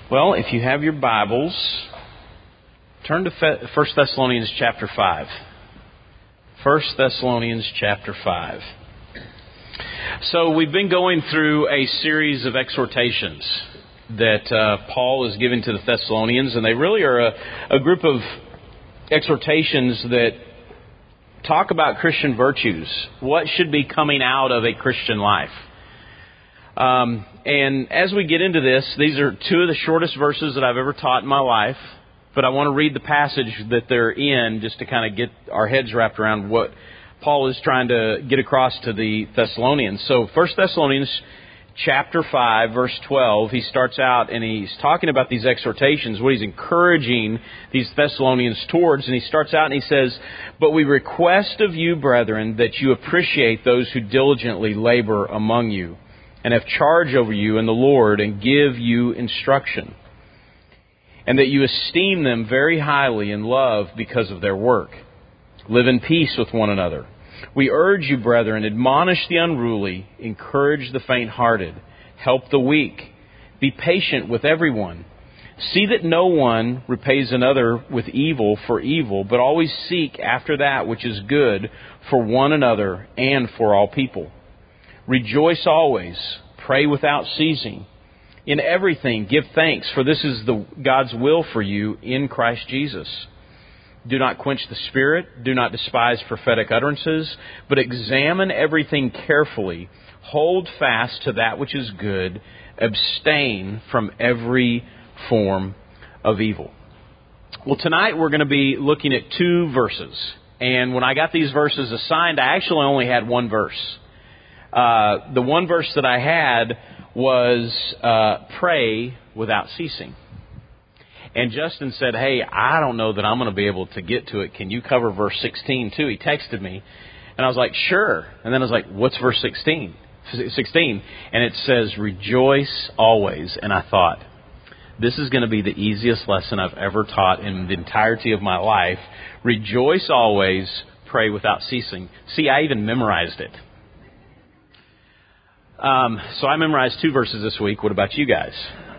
Well, if you have your Bibles, turn to 1 Thessalonians chapter 5. 1 Thessalonians chapter 5. So we've been going through a series of exhortations that Paul is giving to the Thessalonians, and they really are a group of exhortations that talk about Christian virtues, what should be coming out of a Christian life. And as we get into this, these are two of the shortest verses that I've ever taught in my life, but I want to read the passage that they're in just to kind of get our heads wrapped around what Paul is trying to get across to the Thessalonians. So 1 Thessalonians chapter 5, verse 12, he starts out and he's talking about these exhortations, what he's encouraging these Thessalonians towards, and he starts out and he says, "But we request of you, brethren, that you appreciate those who diligently labor among you, and have charge over you in the Lord, and give you instruction, and that you esteem them very highly in love because of their work. Live in peace with one another. We urge you, brethren, admonish the unruly, encourage the faint-hearted, help the weak, be patient with everyone. See that no one repays another with evil for evil, but always seek after that which is good for one another and for all people. Rejoice always, pray without ceasing. In everything give thanks, for this is God's will for you in Christ Jesus. Do not quench the Spirit, do not despise prophetic utterances, but examine everything carefully. Hold fast to that which is good. Abstain from every form of evil." Well, tonight we're going to be looking at two verses. And when I got these verses assigned, I actually only had one verse. The one verse that I had was pray without ceasing. And Justin said, "Hey, I don't know that I'm going to be able to get to it. Can you cover verse 16 too?" He texted me. And I was like, "Sure." And then I was like, "What's verse 16? 16. And it says, "Rejoice always." And I thought, this is going to be the easiest lesson I've ever taught in the entirety of my life. Rejoice always, pray without ceasing. See, I even memorized it. So I memorized two verses this week. What about you guys?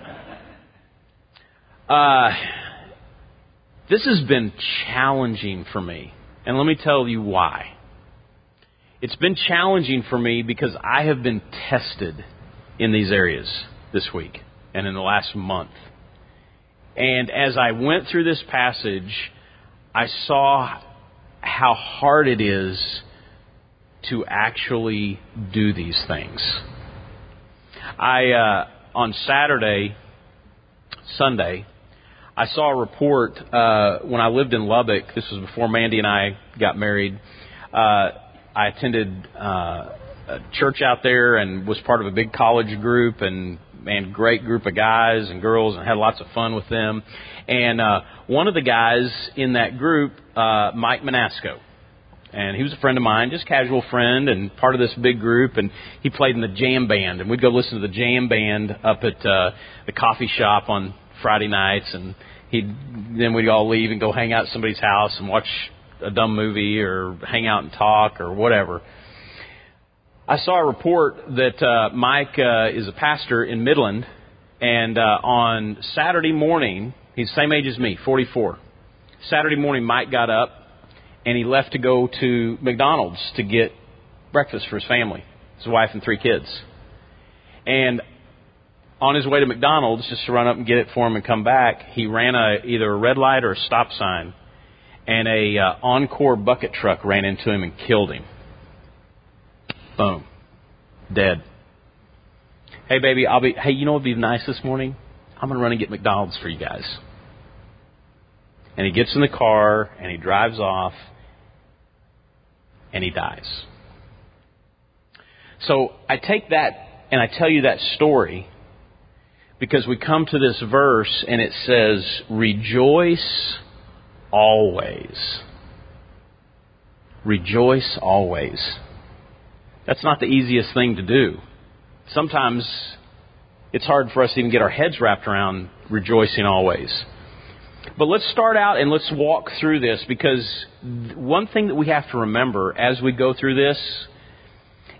This has been challenging for me. And let me tell you why. It's been challenging for me because I have been tested in these areas this week and in the last month. And as I went through this passage, I saw how hard it is to actually do these things. On Sunday, I saw a report when I lived in Lubbock. This was before Mandy and I got married. I attended a church out there and was part of a big college group, and great group of guys and girls, and had lots of fun with them. And one of the guys in that group, Mike Manasco, and he was a friend of mine, just casual friend, and part of this big group. And he played in the jam band, and we'd go listen to the jam band up at the coffee shop on Friday nights. And then we'd all leave and go hang out at somebody's house and watch a dumb movie or hang out and talk or whatever. I saw a report that Mike is a pastor in Midland, and on Saturday morning, he's the same age as me, 44. Saturday morning, Mike got up, and he left to go to McDonald's to get breakfast for his family, his wife and 3 kids. And on his way to McDonald's, just to run up and get it for him and come back, he ran either a red light or a stop sign, and a Encore bucket truck ran into him and killed him. Boom. Dead. "Hey, baby, hey, you know what would be nice this morning? I'm going to run and get McDonald's for you guys." And he gets in the car, and he drives off, and he dies. So I take that, and I tell you that story because we come to this verse, and it says, "Rejoice always." Rejoice always. That's not the easiest thing to do. Sometimes it's hard for us to even get our heads wrapped around rejoicing always. But let's start out and let's walk through this, because one thing that we have to remember as we go through this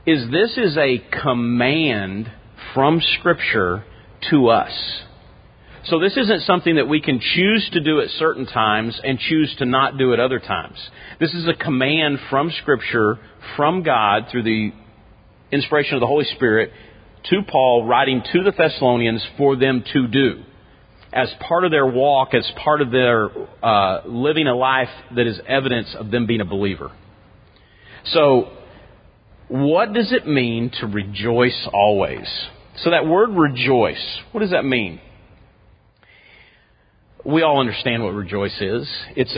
is a command from Scripture to us. So this isn't something that we can choose to do at certain times and choose to not do at other times. This is a command from Scripture, from God, through the inspiration of the Holy Spirit, to Paul, writing to the Thessalonians for them to do, as part of their walk, as part of their living a life that is evidence of them being a believer. So, what does it mean to rejoice always? So that word rejoice, what does that mean? We all understand what rejoice is. It's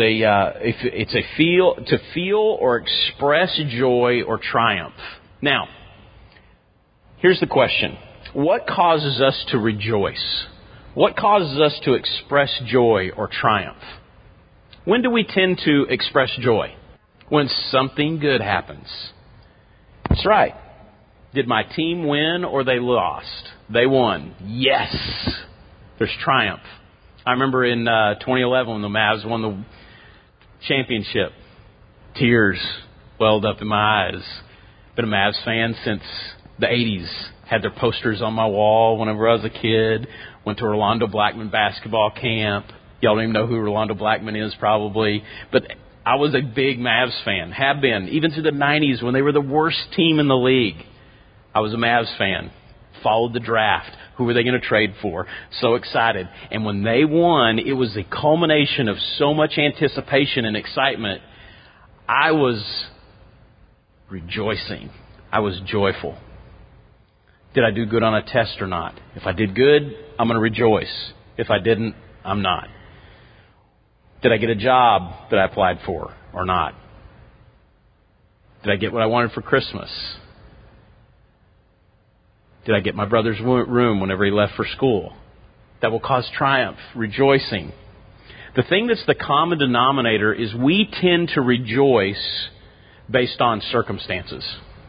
to feel or express joy or triumph. Now, here's the question. What causes us to rejoice? What causes us to express joy or triumph? When do we tend to express joy? When something good happens. That's right. Did my team win or they lost? They won. Yes. There's triumph. I remember in 2011 when the Mavs won the championship. Tears welled up in my eyes. Been a Mavs fan since the 80s. Had their posters on my wall whenever I was a kid. Went to Orlando Blackman basketball camp. Y'all don't even know who Orlando Blackman is probably. But I was a big Mavs fan. Have been. Even through the 90s when they were the worst team in the league. I was a Mavs fan. Followed the draft. Who were they going to trade for? So excited. And when they won, it was the culmination of so much anticipation and excitement. I was rejoicing. I was joyful. Did I do good on a test or not? If I did good, I'm going to rejoice. If I didn't, I'm not. Did I get a job that I applied for or not? Did I get what I wanted for Christmas? Did I get my brother's room whenever he left for school? That will cause triumph, rejoicing. The thing that's the common denominator is we tend to rejoice based on circumstances.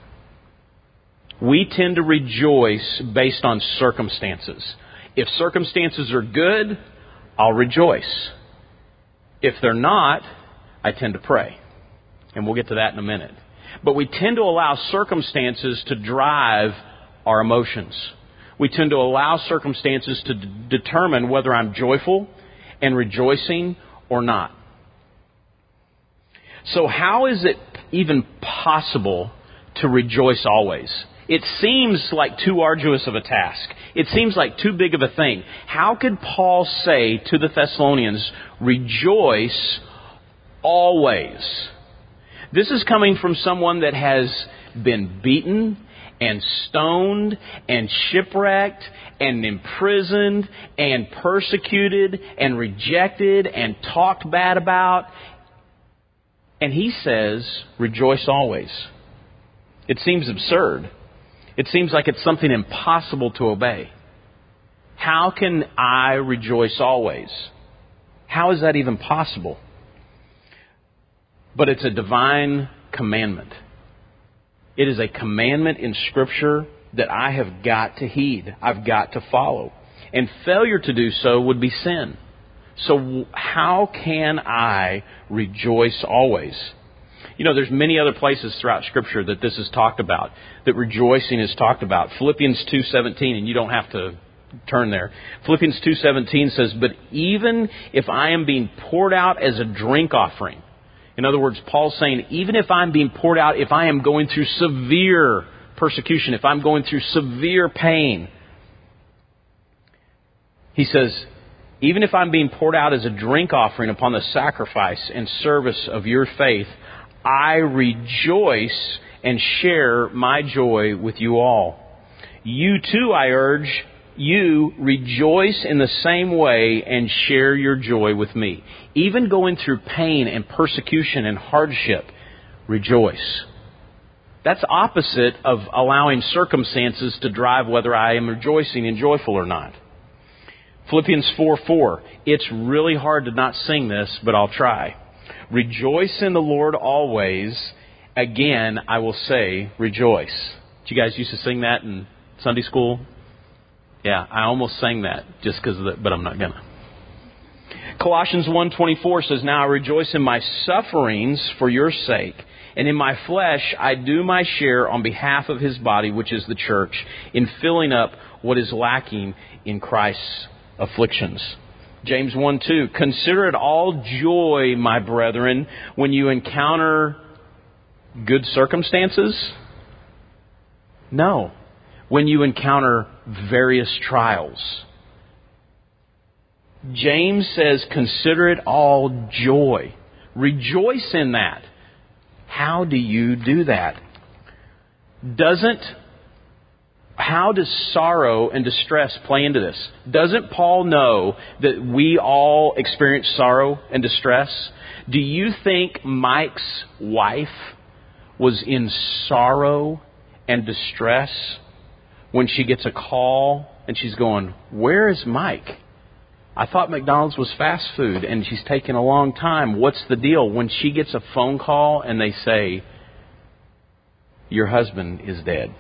We tend to rejoice based on circumstances. If circumstances are good, I'll rejoice. If they're not, I tend to pray. And we'll get to that in a minute. But we tend to allow circumstances to drive our emotions. We tend to allow circumstances to determine whether I'm joyful and rejoicing or not. So how is it even possible to rejoice always? It seems like too arduous of a task. It seems like too big of a thing. How could Paul say to the Thessalonians, rejoice always? This is coming from someone that has been beaten and stoned and shipwrecked and imprisoned and persecuted and rejected and talked bad about. And he says, rejoice always. It seems absurd. It seems like it's something impossible to obey. How can I rejoice always? How is that even possible? But it's a divine commandment. It is a commandment in Scripture that I have got to heed. I've got to follow. And failure to do so would be sin. So how can I rejoice always? You know, there's many other places throughout Scripture that this is talked about, that rejoicing is talked about. Philippians 2:17, and you don't have to turn there. Philippians 2:17 says, but even if I am being poured out as a drink offering. In other words, Paul's saying, even if I'm being poured out, if I am going through severe persecution, if I'm going through severe pain, he says, even if I'm being poured out as a drink offering upon the sacrifice and service of your faith, I rejoice and share my joy with you all. You too, I urge you, rejoice in the same way and share your joy with me. Even going through pain and persecution and hardship, rejoice. That's opposite of allowing circumstances to drive whether I am rejoicing and joyful or not. Philippians 4:4. It's really hard to not sing this, but I'll try. Rejoice in the Lord always. Again, I will say, rejoice. Did you guys used to sing that in Sunday school? Yeah, I almost sang that just because of that, but I'm not going to. Colossians 1:24 says, now I rejoice in my sufferings for your sake, and in my flesh I do my share on behalf of His body, which is the church, in filling up what is lacking in Christ's afflictions. James 1:2, consider it all joy, my brethren, when you encounter good circumstances? No. When you encounter various trials. James says, consider it all joy. Rejoice in that. How do you do that? How does sorrow and distress play into this? Doesn't Paul know that we all experience sorrow and distress? Do you think Mike's wife was in sorrow and distress when she gets a call and she's going, where is Mike? I thought McDonald's was fast food and she's taking a long time. What's the deal? When she gets a phone call and they say, your husband is dead.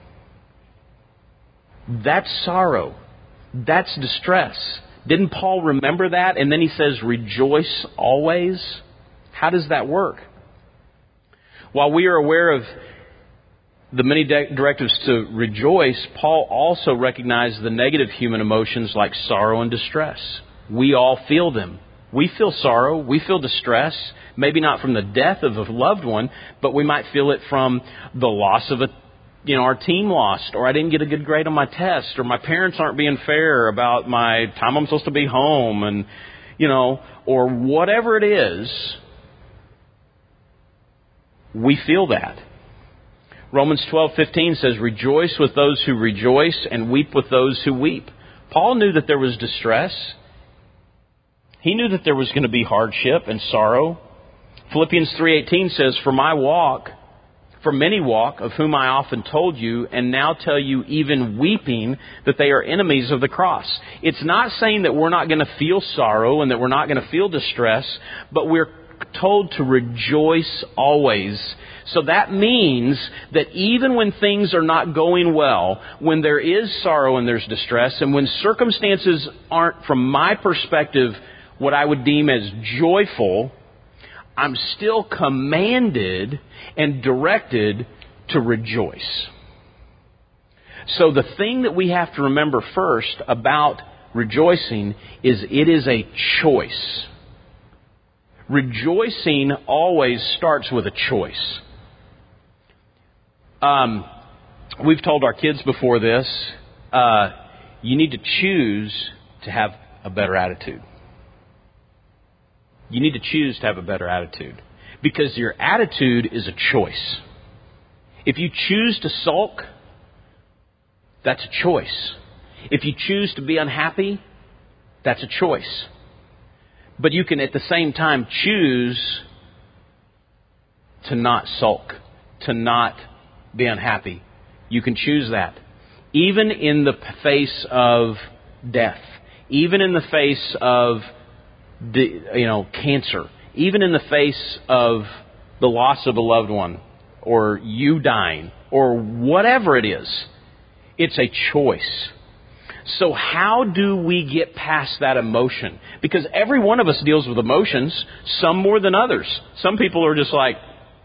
That's sorrow. That's distress. Didn't Paul remember that? And then he says, rejoice always. How does that work? While we are aware of the many directives to rejoice, Paul also recognized the negative human emotions like sorrow and distress. We all feel them. We feel sorrow. We feel distress. Maybe not from the death of a loved one, but we might feel it from the loss of our team lost, or I didn't get a good grade on my test, or my parents aren't being fair about my time I'm supposed to be home, and, or whatever it is, we feel that. Romans 12:15 says, rejoice with those who rejoice and weep with those who weep. Paul knew that there was distress. He knew that there was going to be hardship and sorrow. Philippians 3:18 says, For many walk, of whom I often told you, and now tell you even weeping, that they are enemies of the cross. It's not saying that we're not going to feel sorrow and that we're not going to feel distress, but we're told to rejoice always. So that means that even when things are not going well, when there is sorrow and there's distress, and when circumstances aren't, from my perspective, what I would deem as joyful, I'm still commanded and directed to rejoice. So the thing that we have to remember first about rejoicing is it is a choice. Rejoicing always starts with a choice. We've told our kids before this, you need to choose to have a better attitude. You need to choose to have a better attitude. Because your attitude is a choice. If you choose to sulk, that's a choice. If you choose to be unhappy, that's a choice. But you can at the same time choose to not sulk, to not be unhappy. You can choose that. Even in the face of death, even in the face of cancer, even in the face of the loss of a loved one, or you dying, or whatever it is, it's a choice. So how do we get past that emotion? Because every one of us deals with emotions, some more than others. Some people are just like,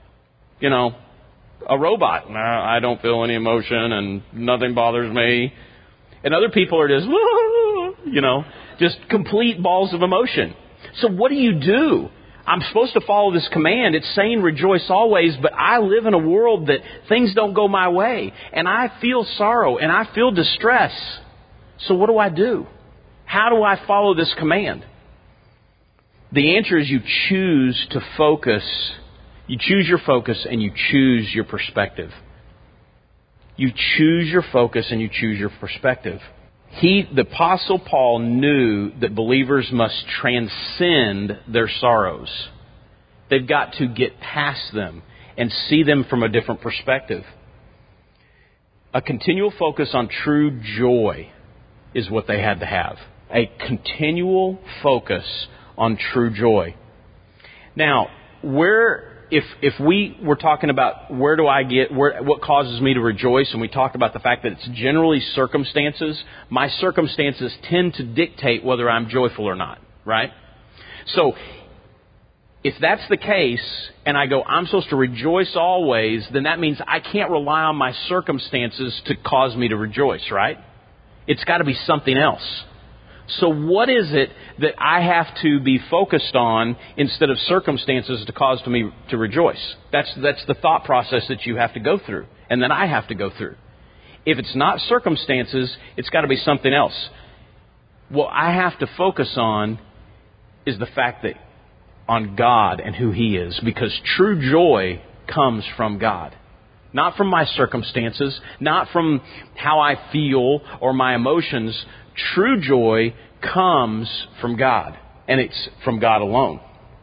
a robot. Nah, I don't feel any emotion and nothing bothers me. And other people are just, just complete balls of emotion. So what do? I'm supposed to follow this command. It's saying rejoice always, but I live in a world that things don't go my way. And I feel sorrow and I feel distress. So what do? How do I follow this command? The answer is you choose to focus. You choose your focus and you choose your perspective. You choose your focus and you choose your perspective. The Apostle Paul knew that believers must transcend their sorrows. They've got to get past them and see them from a different perspective. A continual focus on true joy is what they had to have. A continual focus on true joy. Now, if we were talking about what causes me to rejoice, and we talked about the fact that it's generally circumstances, my circumstances tend to dictate whether I'm joyful or not, right? So, if that's the case, and I go, I'm supposed to rejoice always, then that means I can't rely on my circumstances to cause me to rejoice, right? It's got to be something else. So what is it that I have to be focused on instead of circumstances to cause me to rejoice? That's the thought process that you have to go through, and that I have to go through. If it's not circumstances, it's got to be something else. What I have to focus on is the fact that on God and who He is, because true joy comes from God. Not from my circumstances, not from how I feel or my emotions. True joy comes from God, and it's from God alone.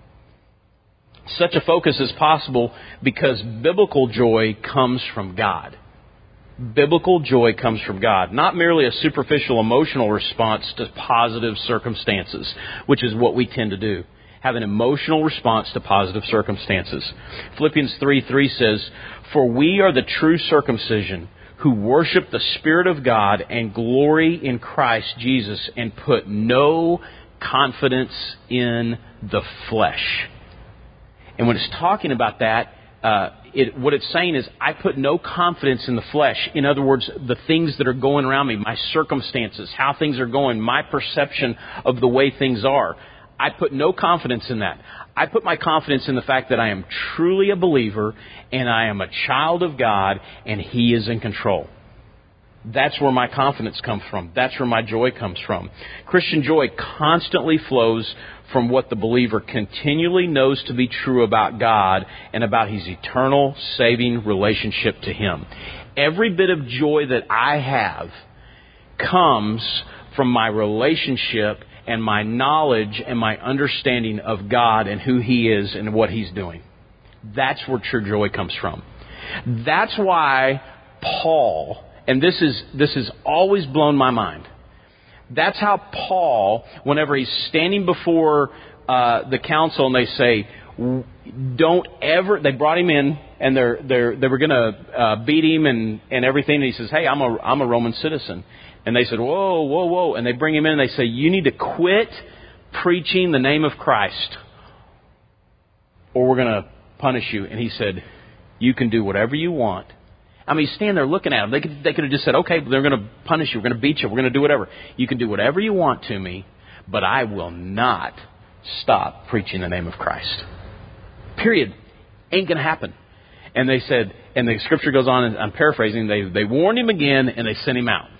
Such a focus is possible because biblical joy comes from God. Biblical joy comes from God, not merely a superficial emotional response to positive circumstances, which is what we tend to do. Have an emotional response to positive circumstances. Philippians 3:3 says, "For we are the true circumcision, who worship the Spirit of God and glory in Christ Jesus and put no confidence in the flesh." And when it's talking about that, what it's saying is, I put no confidence in the flesh. In other words, the things that are going around me, my circumstances, how things are going, my perception of the way things are. I put no confidence in that. I put my confidence in the fact that I am truly a believer and I am a child of God and He is in control. That's where my confidence comes from. That's where my joy comes from. Christian joy constantly flows from what the believer continually knows to be true about God and about His eternal saving relationship to Him. Every bit of joy that I have comes from my relationship and my knowledge and my understanding of God and who He is and what He's doing. That's where true joy comes from. That's why Paul, and this has always blown my mind. That's how Paul, whenever he's standing before the council and they say, don't ever, they brought him in and they were going to beat him and everything. And he says, hey, I'm a Roman citizen. And they said, whoa, whoa, whoa. And they bring him in and they say, you need to quit preaching the name of Christ or we're going to punish you. And he said, you can do whatever you want. I mean, he's standing there looking at him. They could have just said, okay, they're going to punish you. We're going to beat you. We're going to do whatever. You can do whatever you want to me, but I will not stop preaching the name of Christ. Period. Ain't going to happen. And they said, and the scripture goes on, and I'm paraphrasing, they warned him again and they sent him out.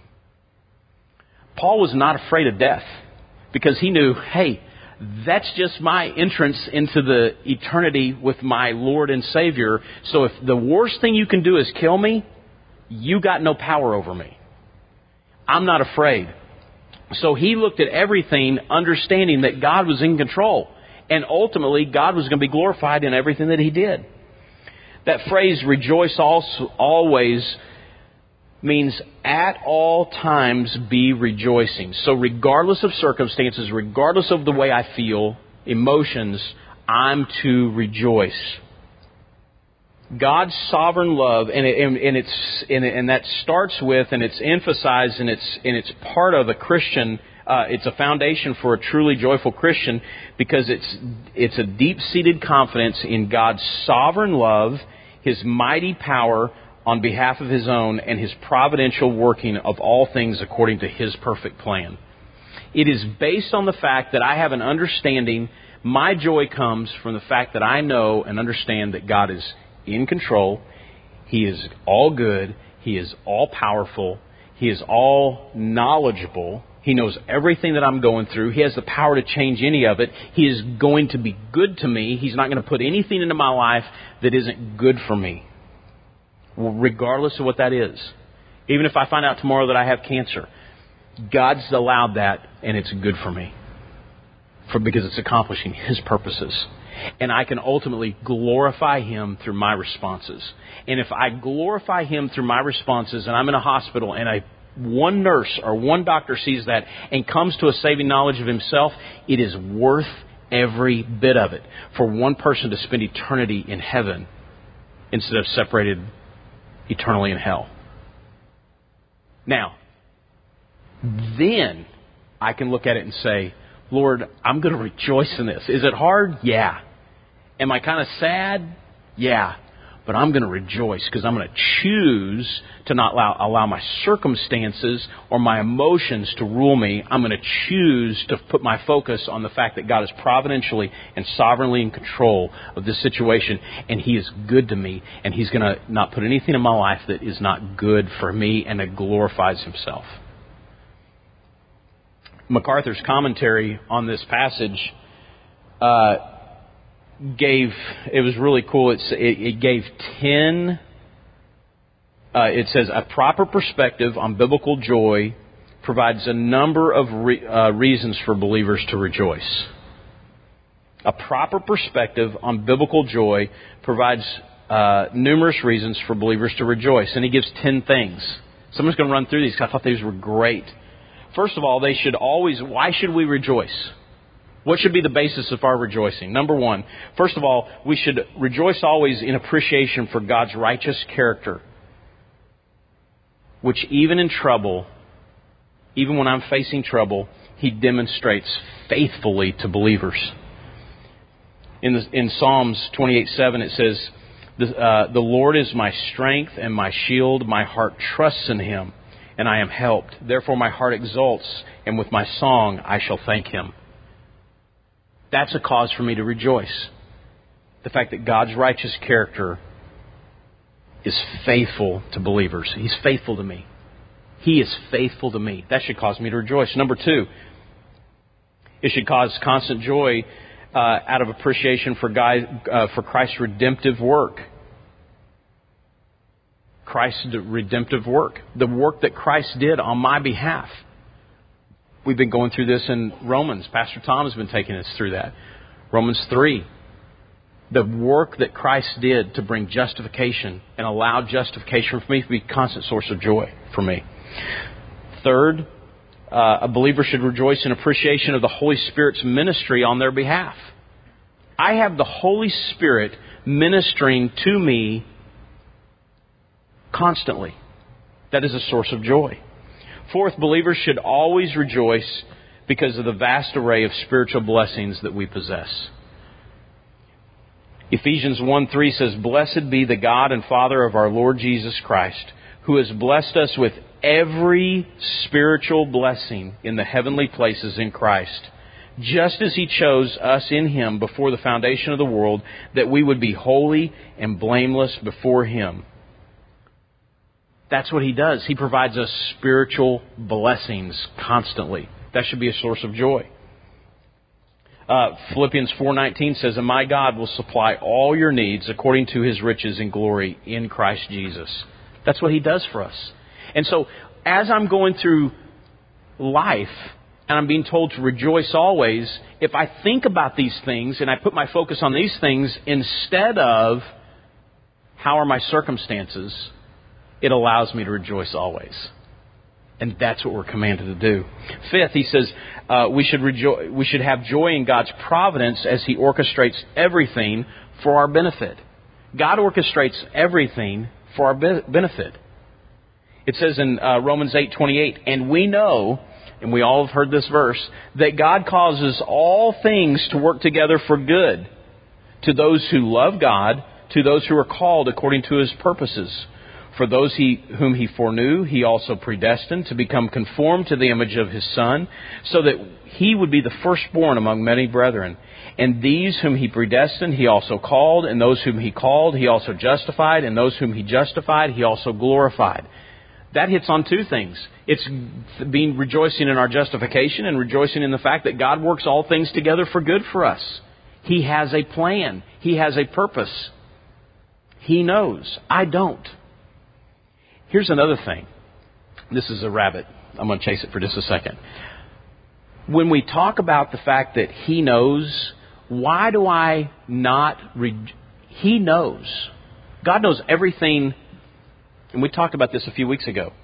Paul was not afraid of death because he knew, hey, that's just my entrance into the eternity with my Lord and Savior. So if the worst thing you can do is kill me, you got no power over me. I'm not afraid. So he looked at everything understanding that God was in control. And ultimately, God was going to be glorified in everything that he did. That phrase, rejoice always, means at all times be rejoicing. So regardless of circumstances, regardless of the way I feel, emotions, I'm to rejoice. God's sovereign love, and that starts with, and it's emphasized, and it's part of a Christian. It's a foundation for a truly joyful Christian because it's a deep-seated confidence in God's sovereign love, His mighty power on behalf of His own, and His providential working of all things according to His perfect plan. It is based on the fact that I have an understanding. My joy comes from the fact that I know and understand that God is in control. He is all good. He is all powerful. He is all knowledgeable. He knows everything that I'm going through. He has the power to change any of it. He is going to be good to me. He's not going to put anything into my life that isn't good for me, regardless of what that is. Even if I find out tomorrow that I have cancer, God's allowed that, and it's good for me because it's accomplishing His purposes. And I can ultimately glorify Him through my responses. And if I glorify Him through my responses, and I'm in a hospital, and one nurse or one doctor sees that and comes to a saving knowledge of himself, it is worth every bit of it for one person to spend eternity in heaven instead of separated eternally in hell. Now, then I can look at it and say, Lord, I'm going to rejoice in this. Is it hard? Yeah. Am I kind of sad? Yeah. But I'm going to rejoice because I'm going to choose to not allow my circumstances or my emotions to rule me. I'm going to choose to put my focus on the fact that God is providentially and sovereignly in control of this situation. And He is good to me. And He's going to not put anything in my life that is not good for me and that glorifies Himself. MacArthur's commentary on this passage it was really cool. It gave 10, it says, a proper perspective on biblical joy provides a number of reasons for believers to rejoice. A proper perspective on biblical joy provides numerous reasons for believers to rejoice. And he gives 10 things. Someone's going to run through these because I thought these were great. First of all, why should we rejoice? What should be the basis of our rejoicing? Number one, first of all, we should rejoice always in appreciation for God's righteous character, which even in trouble, even when I'm facing trouble, He demonstrates faithfully to believers. In Psalms 28:7 it says, the Lord is my strength and my shield. My heart trusts in Him, and I am helped. Therefore my heart exults, and with my song I shall thank Him. That's a cause for me to rejoice. The fact that God's righteous character is faithful to believers. He's faithful to me. He is faithful to me. That should cause me to rejoice. Number two, it should cause constant joy out of appreciation for Christ's redemptive work. Christ's redemptive work. The work that Christ did on my behalf. We've been going through this in Romans. Pastor Tom has been taking us through that. Romans 3. The work that Christ did to bring justification and allow justification for me to be a constant source of joy for me. Third, a believer should rejoice in appreciation of the Holy Spirit's ministry on their behalf. I have the Holy Spirit ministering to me constantly. That is a source of joy. Fourth, believers should always rejoice because of the vast array of spiritual blessings that we possess. Ephesians 1:3 says, "Blessed be the God and Father of our Lord Jesus Christ, who has blessed us with every spiritual blessing in the heavenly places in Christ, just as He chose us in Him before the foundation of the world, that we would be holy and blameless before Him." That's what He does. He provides us spiritual blessings constantly. That should be a source of joy. Philippians 4:19 says, "And my God will supply all your needs according to His riches and glory in Christ Jesus." That's what He does for us. And so, as I'm going through life, and I'm being told to rejoice always, if I think about these things and I put my focus on these things instead of how are my circumstances, it allows me to rejoice always. And that's what we're commanded to do. Fifth, he says we should have joy in God's providence as He orchestrates everything for our benefit. God orchestrates everything for our benefit. It says in Romans 8:28, "And we know," and we all have heard this verse, "that God causes all things to work together for good to those who love God, to those who are called according to His purposes. For those whom He foreknew, He also predestined to become conformed to the image of His Son, so that He would be the firstborn among many brethren. And these whom He predestined, He also called. And those whom He called, He also justified. And those whom He justified, He also glorified." That hits on two things. It's rejoicing in our justification and rejoicing in the fact that God works all things together for good for us. He has a plan. He has a purpose. He knows. I don't. Here's another thing. This is a rabbit. I'm going to chase it for just a second. When we talk about the fact that He knows, why do I not... He knows. God knows everything. And we talked about this a few weeks ago.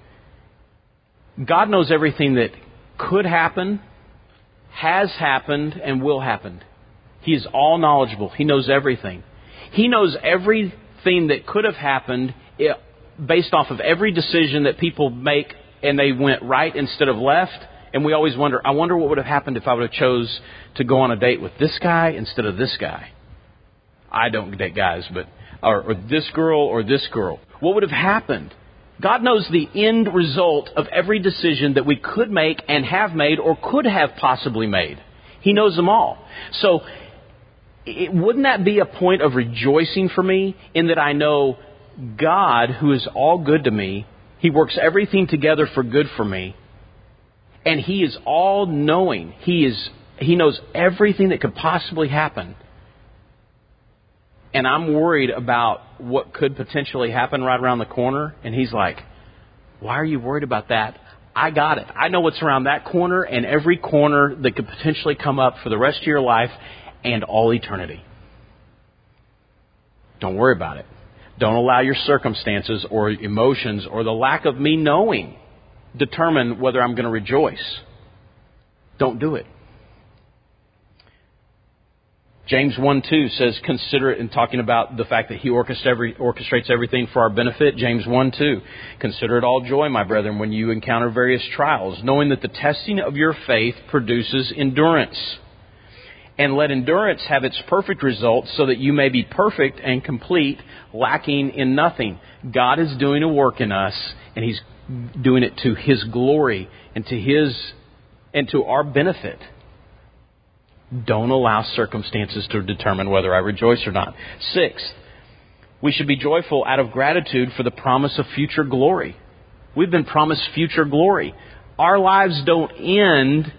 God knows everything that could happen, has happened, and will happen. He is all knowledgeable. He knows everything. He knows everything that could have happened based off of every decision that people make, and they went right instead of left. And we always wonder, I wonder what would have happened if I would have chose to go on a date with this guy instead of this guy. I don't date guys, but or this girl or this girl? What would have happened? God knows the end result of every decision that we could make and have made or could have possibly made. He knows them all. So wouldn't that be a point of rejoicing for me in that I know God, who is all good to me, He works everything together for good for me, and He is all knowing. He knows everything that could possibly happen. And I'm worried about what could potentially happen right around the corner. And He's like, why are you worried about that? I got it. I know what's around that corner and every corner that could potentially come up for the rest of your life and all eternity. Don't worry about it. Don't allow your circumstances or emotions or the lack of me knowing determine whether I'm going to rejoice. Don't do it. James 1:2 says, consider it, in talking about the fact that He orchestrates everything for our benefit. James 1:2, consider it all joy, my brethren, when you encounter various trials, knowing that the testing of your faith produces endurance. And let endurance have its perfect result, so that you may be perfect and complete, lacking in nothing. God is doing a work in us, and He's doing it to His glory and to our benefit. Don't allow circumstances to determine whether I rejoice or not. Sixth, we should be joyful out of gratitude for the promise of future glory. We've been promised future glory. Our lives don't end.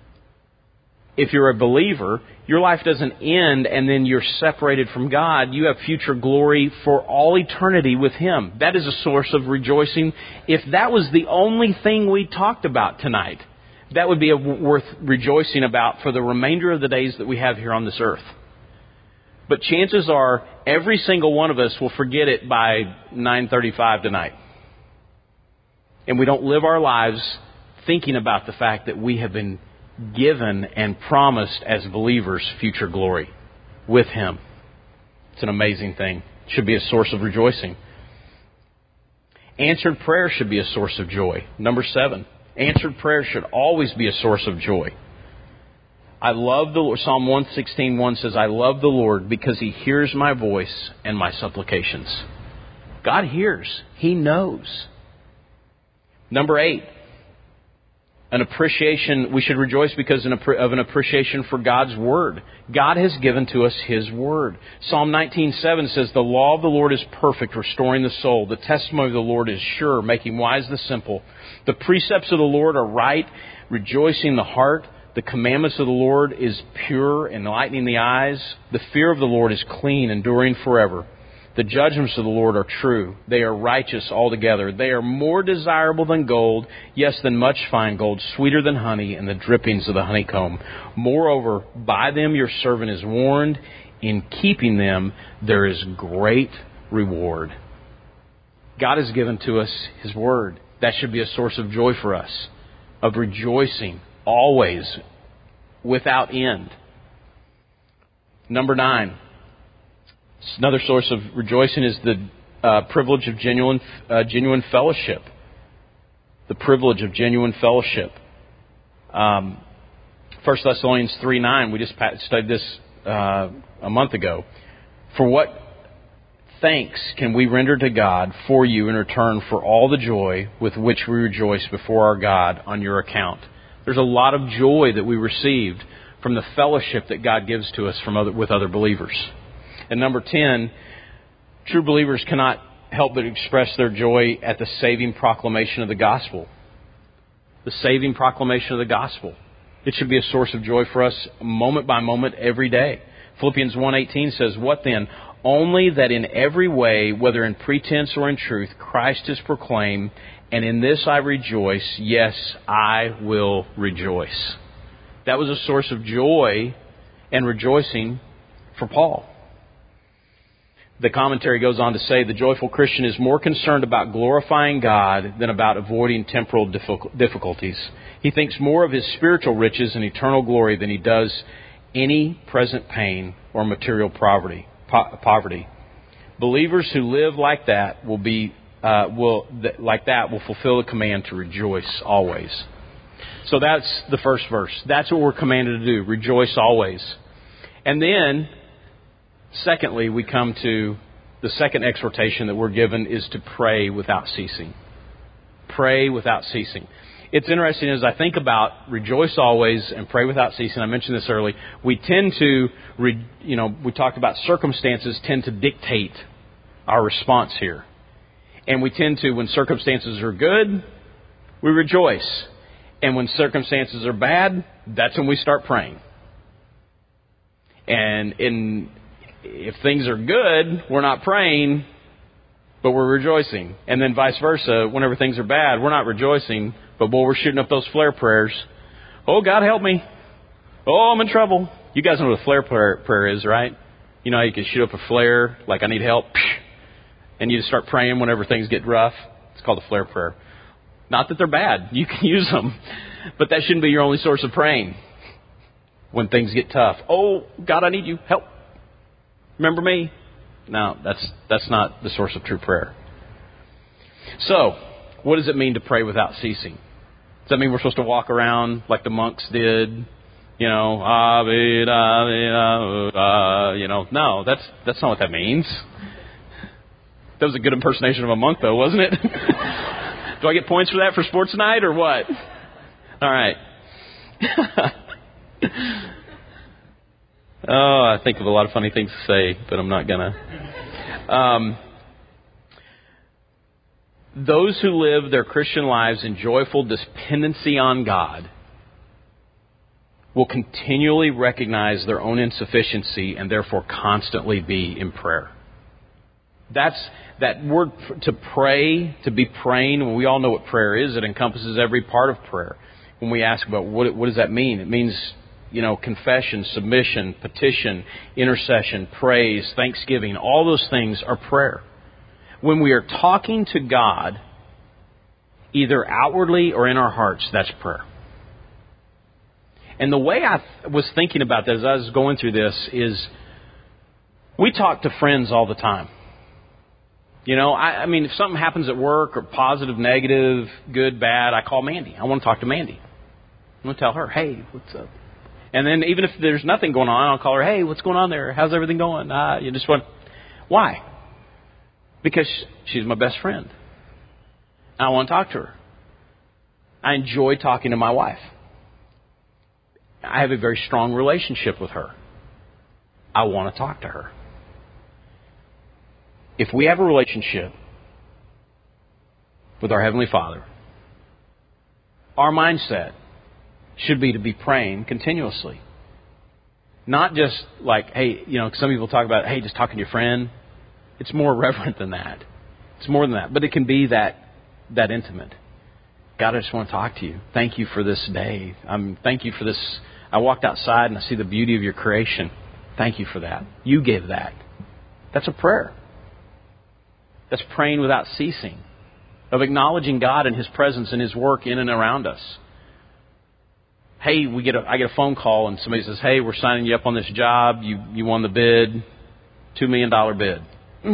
If you're a believer, your life doesn't end and then you're separated from God. You have future glory for all eternity with Him. That is a source of rejoicing. If that was the only thing we talked about tonight, that would be worth rejoicing about for the remainder of the days that we have here on this earth. But chances are every single one of us will forget it by 9:35 tonight. And we don't live our lives thinking about the fact that we have been given and promised as believers future glory with Him. It's an amazing thing. It should be a source of rejoicing. Answered prayer should be a source of joy. Number 7, answered prayer should always be a source of joy. I love the Lord. Psalm 116:1 says, I love the Lord because He hears my voice and my supplications. God hears. He knows. Number 8, an appreciation. We should rejoice because of an appreciation for God's Word. God has given to us His Word. Psalm 19:7 says, the law of the Lord is perfect, restoring the soul. The testimony of the Lord is sure, making wise the simple. The precepts of the Lord are right, rejoicing the heart. The commandments of the Lord is pure, enlightening the eyes. The fear of the Lord is clean, enduring forever. The judgments of the Lord are true. They are righteous altogether. They are more desirable than gold, yes, than much fine gold, sweeter than honey and the drippings of the honeycomb. Moreover, by them your servant is warned. In keeping them, there is great reward. God has given to us His Word. That should be a source of joy for us, of rejoicing always, without end. Number 9. Another source of rejoicing is the privilege of genuine fellowship. The privilege of genuine fellowship. 1 Thessalonians 3:9. We just studied this a month ago. For what thanks can we render to God for you in return for all the joy with which we rejoice before our God on your account? There's a lot of joy that we received from the fellowship that God gives to us with other believers. And number 10, true believers cannot help but express their joy at the saving proclamation of the gospel. The saving proclamation of the gospel. It should be a source of joy for us moment by moment every day. Philippians 1:18 says, what then? Only that in every way, whether in pretense or in truth, Christ is proclaimed, and in this I rejoice. Yes, I will rejoice. That was a source of joy and rejoicing for Paul. The commentary goes on to say the joyful Christian is more concerned about glorifying God than about avoiding temporal difficulties. He thinks more of his spiritual riches and eternal glory than he does any present pain or material poverty. Believers who live like that will fulfill the command to rejoice always. So that's the first verse. That's what we're commanded to do. Rejoice always. And then, secondly, we come to the second exhortation that we're given is to pray without ceasing. Pray without ceasing. It's interesting as I think about rejoice always and pray without ceasing. I mentioned this early. We tend to, we talked about circumstances tend to dictate our response here. And we tend to, when circumstances are good, we rejoice. And when circumstances are bad, that's when we start praying. And if things are good, we're not praying, but we're rejoicing. And then vice versa, whenever things are bad, we're not rejoicing, but boy, we're shooting up those flare prayers. Oh, God help me. Oh, I'm in trouble. You guys know what a flare prayer is, right? You know how you can shoot up a flare, like I need help, and you just start praying whenever things get rough. It's called a flare prayer. Not that they're bad. You can use them. But that shouldn't be your only source of praying when things get tough. Oh, God, I need you. Help. Remember me? No, that's not the source of true prayer. So, what does it mean to pray without ceasing? Does that mean we're supposed to walk around like the monks did? No, that's not what that means. That was a good impersonation of a monk, though, wasn't it? Do I get points for that for sports night or what? All right. Oh, I think of a lot of funny things to say, but I'm not gonna. Those who live their Christian lives in joyful dependency on God will continually recognize their own insufficiency and therefore constantly be in prayer. That's that word to pray, to be praying. When we all know what prayer is, it encompasses every part of prayer. When we ask about what does that mean, it means confession, submission, petition, intercession, praise, thanksgiving. All those things are prayer. When we are talking to God, either outwardly or in our hearts, that's prayer. And the way I was thinking about this as I was going through this is we talk to friends all the time. I mean, if something happens at work or positive, negative, good, bad, I call Mandy. I want to talk to Mandy. I'm going to tell her, hey, what's up? And then even if there's nothing going on, I'll call her, hey, what's going on there? How's everything going? Why? Because she's my best friend. I want to talk to her. I enjoy talking to my wife. I have a very strong relationship with her. I want to talk to her. If we have a relationship with our Heavenly Father, our mindset should be to be praying continuously. Not just like, hey, some people talk about, hey, just talking to your friend. It's more reverent than that. It's more than that. But it can be that intimate. God, I just want to talk to you. Thank you for this day. Thank you for this. I walked outside and I see the beauty of your creation. Thank you for that. You gave that. That's a prayer. That's praying without ceasing. Of acknowledging God and His presence and His work in and around us. Hey, I get a phone call and somebody says, hey, we're signing you up on this job. You won the bid. $2 million bid.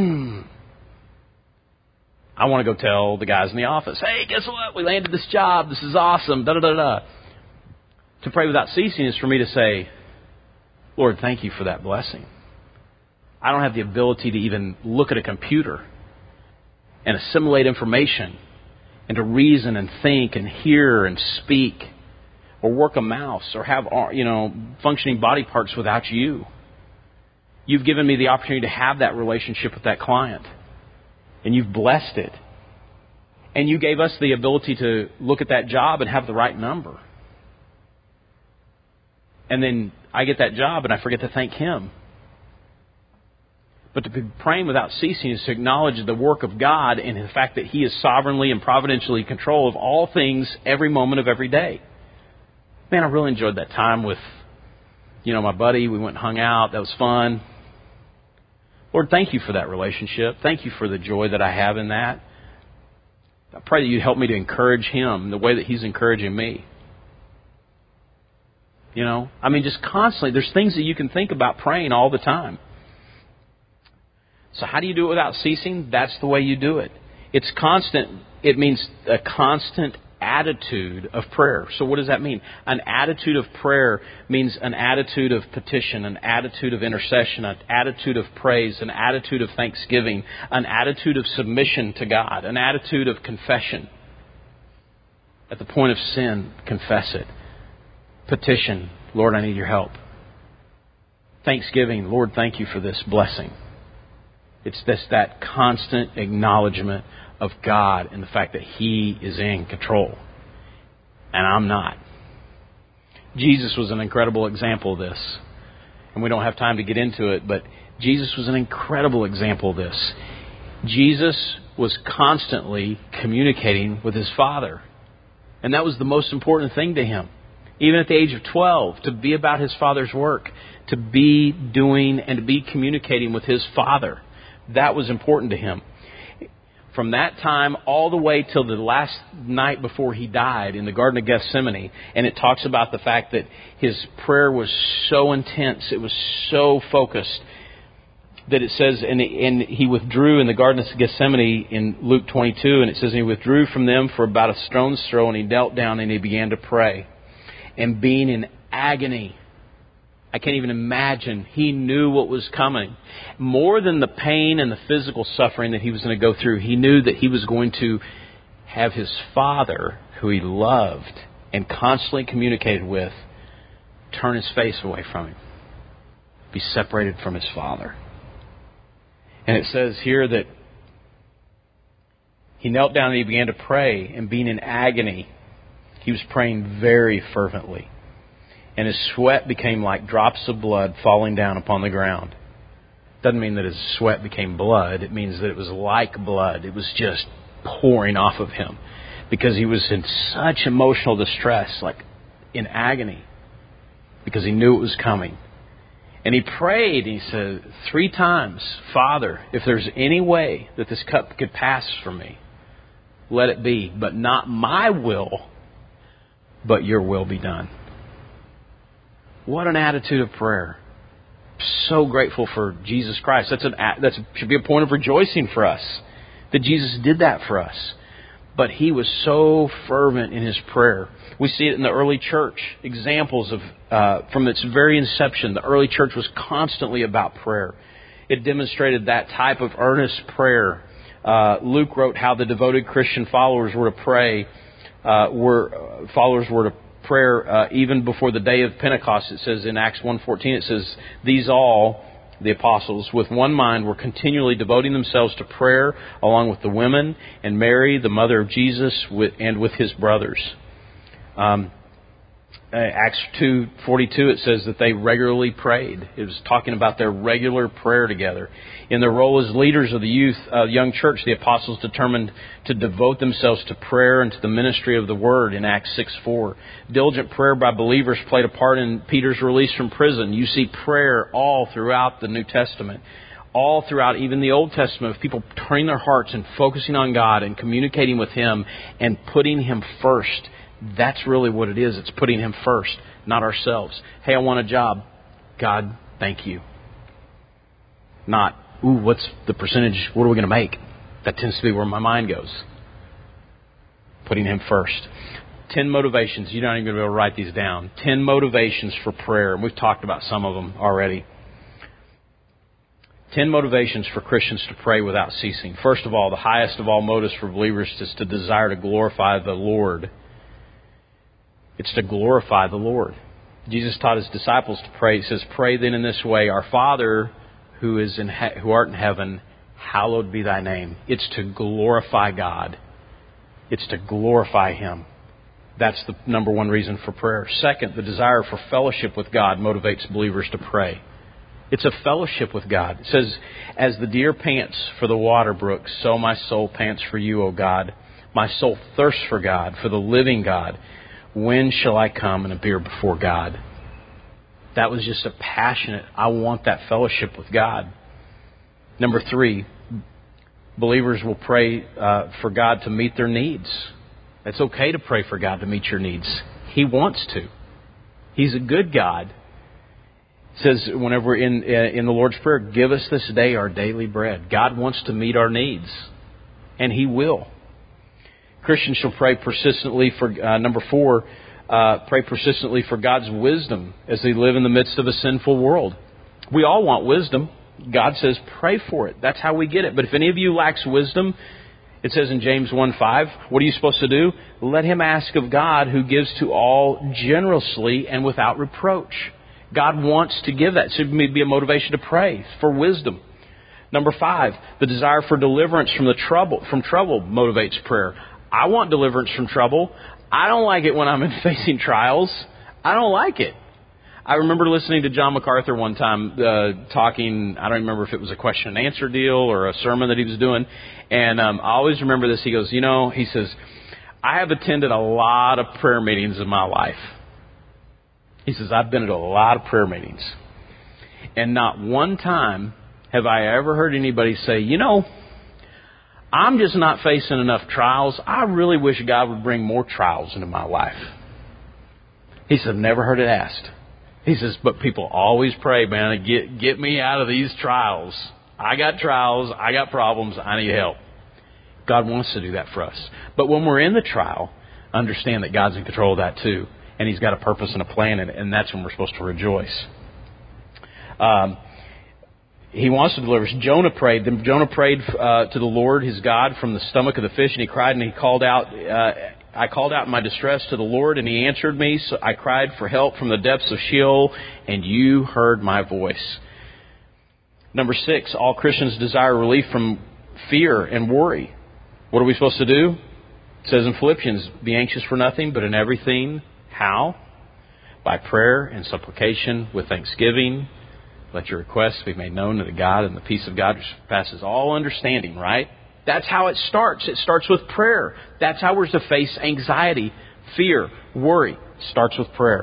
I want to go tell the guys in the office, hey, guess what? We landed this job. This is awesome. Da-da-da-da. To pray without ceasing is for me to say, Lord, thank you for that blessing. I don't have the ability to even look at a computer and assimilate information and to reason and think and hear and speak or work a mouse or have, functioning body parts without you. You've given me the opportunity to have that relationship with that client. And you've blessed it. And you gave us the ability to look at that job and have the right number. And then I get that job and I forget to thank Him. But to be praying without ceasing is to acknowledge the work of God and the fact that He is sovereignly and providentially in control of all things every moment of every day. Man, I really enjoyed that time with, my buddy. We went and hung out. That was fun. Lord, thank you for that relationship. Thank you for the joy that I have in that. I pray that you'd help me to encourage him the way that he's encouraging me. Just constantly. There's things that you can think about praying all the time. So how do you do it without ceasing? That's the way you do it. It's constant. It means a constant attitude of prayer. So what does that mean? An attitude of prayer means an attitude of petition, an attitude of intercession, an attitude of praise, an attitude of thanksgiving, an attitude of submission to God, an attitude of confession. At the point of sin, confess it. Petition, Lord, I need your help. Thanksgiving, Lord, thank you for this blessing. It's that constant acknowledgement of God and the fact that He is in control. And I'm not. Jesus was an incredible example of this. And we don't have time to get into it, but Jesus was an incredible example of this. Jesus was constantly communicating with His Father. And that was the most important thing to Him. Even at the age of 12, to be about His Father's work, to be doing and to be communicating with His Father. That was important to Him. From that time all the way till the last night before He died in the Garden of Gethsemane, and it talks about the fact that His prayer was so intense, it was so focused, that it says, and He withdrew in the Garden of Gethsemane in Luke 22, and it says, and He withdrew from them for about a stone's throw, and He knelt down and He began to pray. And being in agony, I can't even imagine. He knew what was coming. More than the pain and the physical suffering that He was going to go through, He knew that He was going to have His Father, who He loved and constantly communicated with, turn His face away from Him. Be separated from His Father. And it says here that He knelt down and He began to pray, and being in agony, He was praying very fervently. And His sweat became like drops of blood falling down upon the ground. Doesn't mean that His sweat became blood. It means that it was like blood. It was just pouring off of Him. Because He was in such emotional distress, like in agony. Because He knew it was coming. And He prayed, He said 3 times, Father, if there's any way that this cup could pass from me, let it be. But not my will, but your will be done. What an attitude of prayer. So grateful for Jesus Christ. That should be a point of rejoicing for us, that Jesus did that for us. But He was so fervent in His prayer. We see it in the early church. Examples of, from its very inception, the early church was constantly about prayer. It demonstrated that type of earnest prayer. Luke wrote how the devoted Christian followers were to pray, prayer even before the day of Pentecost. It says in Acts 1:14, it says, these all, the apostles, with one mind were continually devoting themselves to prayer along with the women and Mary, the mother of Jesus, and with His brothers. Acts 2:42, it says that they regularly prayed. It was talking about their regular prayer together. In their role as leaders of the young church, the apostles determined to devote themselves to prayer and to the ministry of the Word in Acts 6:4. Diligent prayer by believers played a part in Peter's release from prison. You see prayer all throughout the New Testament. All throughout even the Old Testament, of people turning their hearts and focusing on God and communicating with Him and putting Him first. That's really what it is. It's putting Him first, not ourselves. Hey, I want a job. God, thank you. Not, what's the percentage? What are we going to make? That tends to be where my mind goes. Putting Him first. 10 motivations. You're not even going to be able to write these down. 10 motivations for prayer. And we've talked about some of them already. 10 motivations for Christians to pray without ceasing. First of all, the highest of all motives for believers is to desire to glorify the Lord. It's to glorify the Lord. Jesus taught His disciples to pray. He says, pray then in this way, Our Father who art in heaven, hallowed be Thy name. It's to glorify God. It's to glorify Him. That's the number one reason for prayer. Second, the desire for fellowship with God motivates believers to pray. It's a fellowship with God. It says, as the deer pants for the water brooks, so my soul pants for you, O God. My soul thirsts for God, for the living God. When shall I come and appear before God? That was just a passionate, I want that fellowship with God. Number 3, believers will pray for God to meet their needs. It's okay to pray for God to meet your needs. He wants to. He's a good God. It says whenever in the Lord's Prayer, give us this day our daily bread. God wants to meet our needs, and He will. Christians shall pray persistently for, number 4, pray persistently for God's wisdom as they live in the midst of a sinful world. We all want wisdom. God says pray for it. That's how we get it. But if any of you lacks wisdom, it says in James 1:5, what are you supposed to do? Let him ask of God, who gives to all generously and without reproach. God wants to give that. It should be a motivation to pray for wisdom. Number 5, the desire for deliverance from trouble motivates prayer. I want deliverance from trouble. I don't like it when I'm facing trials. I don't like it. I remember listening to John MacArthur one time talking, I don't remember if it was a question and answer deal or a sermon that he was doing. And I always remember this. He goes, he says, I have attended a lot of prayer meetings in my life. He says, I've been at a lot of prayer meetings. And not one time have I ever heard anybody say, I'm just not facing enough trials. I really wish God would bring more trials into my life. He said, I've never heard it asked. He says, but people always pray, man, get me out of these trials. I got trials. I got problems. I need help. God wants to do that for us. But when we're in the trial, understand that God's in control of that too. And He's got a purpose and a plan in it. And that's when we're supposed to rejoice. He wants to deliver us. Jonah prayed. Jonah prayed to the Lord, his God, from the stomach of the fish. And he cried and he called out, I called out in my distress to the Lord, and He answered me. So I cried for help from the depths of Sheol, and You heard my voice. Number 6, all Christians desire relief from fear and worry. What are we supposed to do? It says in Philippians, be anxious for nothing, but in everything, how? By prayer and supplication with thanksgiving. Let your requests be made known to God, and the peace of God which passes all understanding, right? That's how it starts. It starts with prayer. That's how we're to face anxiety, fear, worry. It starts with prayer.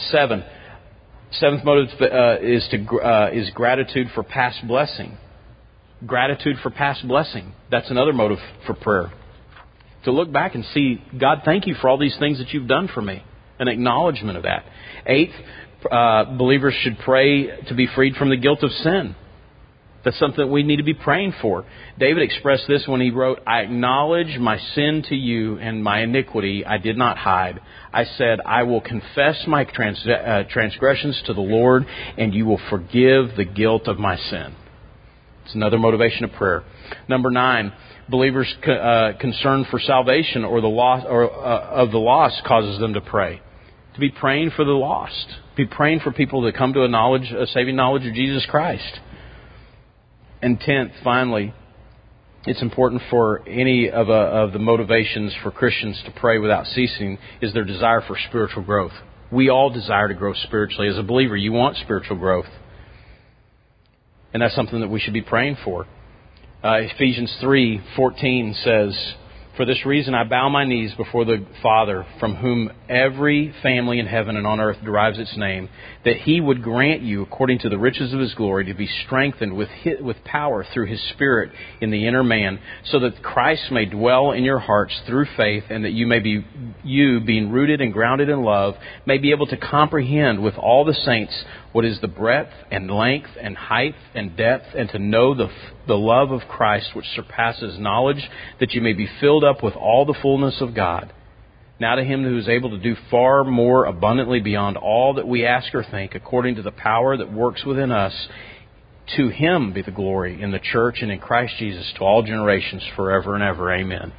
7th motive is gratitude for past blessing. Gratitude for past blessing. That's another motive for prayer. To look back and see, God, thank You for all these things that You've done for me. An acknowledgement of that. 8th, believers should pray to be freed from the guilt of sin. That's something we need to be praying for. David expressed this when he wrote, I acknowledge my sin to You, and my iniquity I did not hide. I said, I will confess my transgressions to the Lord, and You will forgive the guilt of my sin. It's another motivation of prayer. Number 9, believers' concern for salvation or the loss of the lost causes them to pray. To be praying for the lost. Be praying for people to come to a saving knowledge of Jesus Christ. And 10th, finally, it's important for any of the motivations for Christians to pray without ceasing is their desire for spiritual growth. We all desire to grow spiritually. As a believer, you want spiritual growth. And that's something that we should be praying for. Ephesians 3:14 says, for this reason I bow my knees before the Father, from whom every family in heaven and on earth derives its name, that He would grant you, according to the riches of His glory, to be strengthened with power through His Spirit in the inner man, so that Christ may dwell in your hearts through faith, and that you, being rooted and grounded in love, may be able to comprehend with all the saints what is the breadth and length and height and depth, and to know the love of Christ which surpasses knowledge, that you may be filled up with all the fullness of God. Now to Him who is able to do far more abundantly beyond all that we ask or think, according to the power that works within us, to Him be the glory in the church and in Christ Jesus to all generations forever and ever. Amen.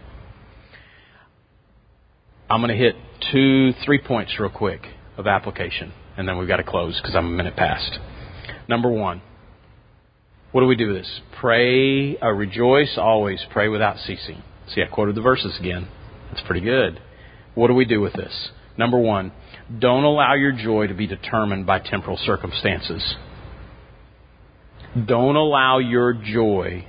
I'm going to hit 2-3 points real quick of application. And then we've got to close because I'm a minute past. Number 1. What do we do with this? Pray, rejoice always, pray without ceasing. See, I quoted the verses again. That's pretty good. What do we do with this? Number 1, don't allow your joy to be determined by temporal circumstances. Don't allow your joy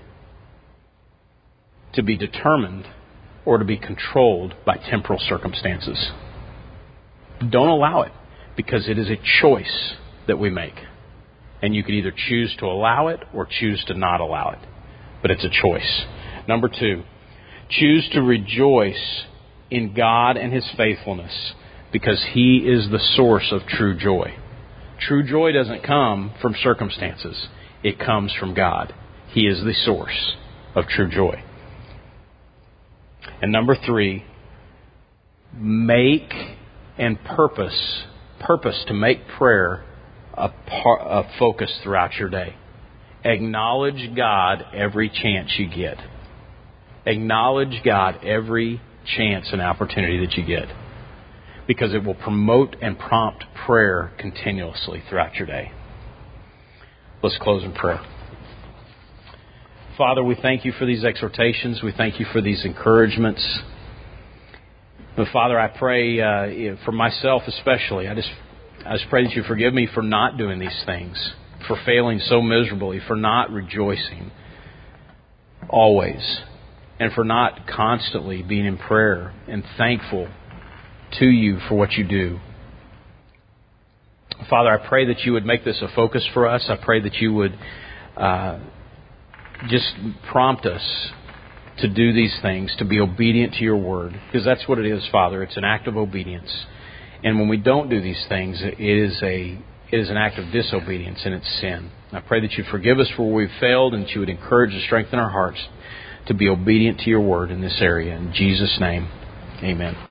to be determined or to be controlled by temporal circumstances. Don't allow it. Because it is a choice that we make. And you can either choose to allow it or choose to not allow it. But it's a choice. Number 2, choose to rejoice in God and His faithfulness, because He is the source of true joy. True joy doesn't come from circumstances. It comes from God. He is the source of true joy. And number 3, make and purpose to make prayer a focus throughout your day. Acknowledge God every chance you get. Acknowledge God every chance and opportunity that you get, because it will promote and prompt prayer continuously throughout your day. Let's close in prayer. Father, we thank you for these exhortations. We thank you for these encouragements. But Father, I pray for myself especially. I just pray that you forgive me for not doing these things, for failing so miserably, for not rejoicing always, and for not constantly being in prayer and thankful to you for what you do. Father, I pray that you would make this a focus for us. I pray that you would just prompt us to do these things, to be obedient to your word, because that's what it is, Father. It's an act of obedience. And when we don't do these things, it is an act of disobedience, and it's sin. I pray that you forgive us for where we've failed, and that you would encourage and strengthen our hearts to be obedient to your word in this area. In Jesus' name, amen.